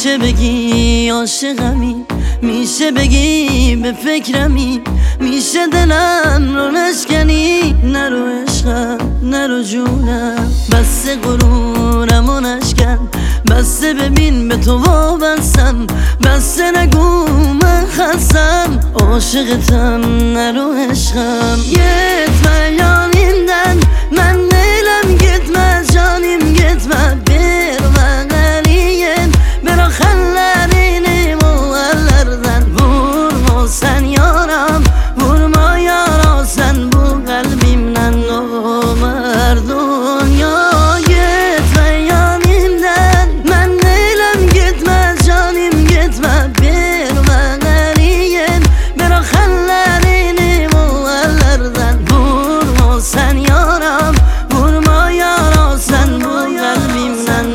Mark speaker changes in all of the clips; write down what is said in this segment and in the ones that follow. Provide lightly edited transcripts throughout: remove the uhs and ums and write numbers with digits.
Speaker 1: میشه بگی عاشقمی، میشه بگی به فکرمی، میشه دلم رو نشکنی. نرو عشقم نرو جونم، بس غرورم و نشکن، بس ببین به تو وابستم، بس نگو من خستم. عاشقتم نرو عشقم gitme yanımdan, ben neylem gitme canım gitme. Bir bağlayın bırak ellerini bu ellerden. Vurma sen yaram, vurma yara sen bu kalbimden. O merdun ya gitme yanımdan, ben neylem gitme canım gitme. Bir bağlayın bırak ellerini bu ellerden. Vurma sen yaram, vurma yara sen bu kalbimden.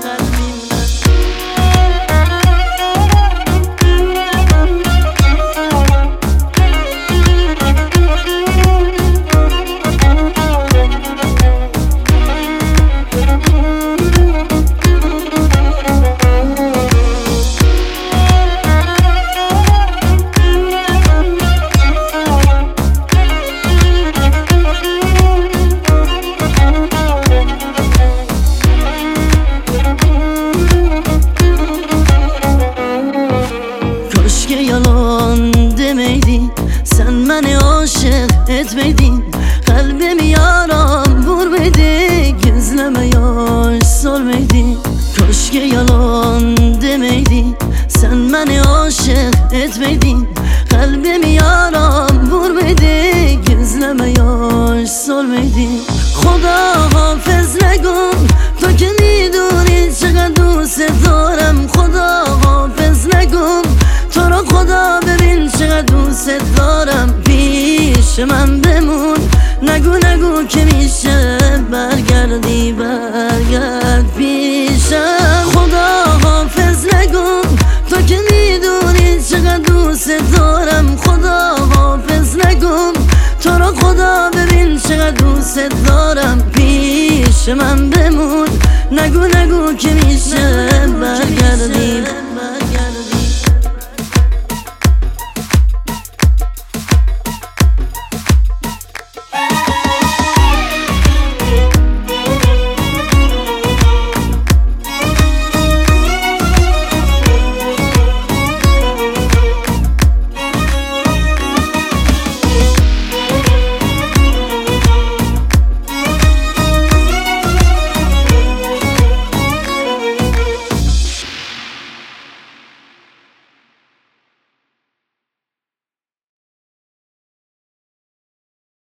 Speaker 1: Keşke yalan demeydin, sen beni aşık etmeydin. Kalbimi yaram vurmaydı, gizleme yaş sormaydın. Keşke yalan demeydin, sen beni aşık etmeydin. Kalbimi yaram vurmaydı, gizleme yaş sormaydın. خدا حافظ نگم تو که میدونی چقدر دوست دارم. خدا حافظ نگم تو رو خدا ببین چقدر دوست دارم. پیش من بمون نگو نگو که میشه برگردی برگرد پیشم. خدا حافظ نگم تو که میدونی چقدر دوست دارم. خدا حافظ نگم تو رو خدا ببین چقدر دوست دارم. پیش من بمون نگو نگو که میشه برگردی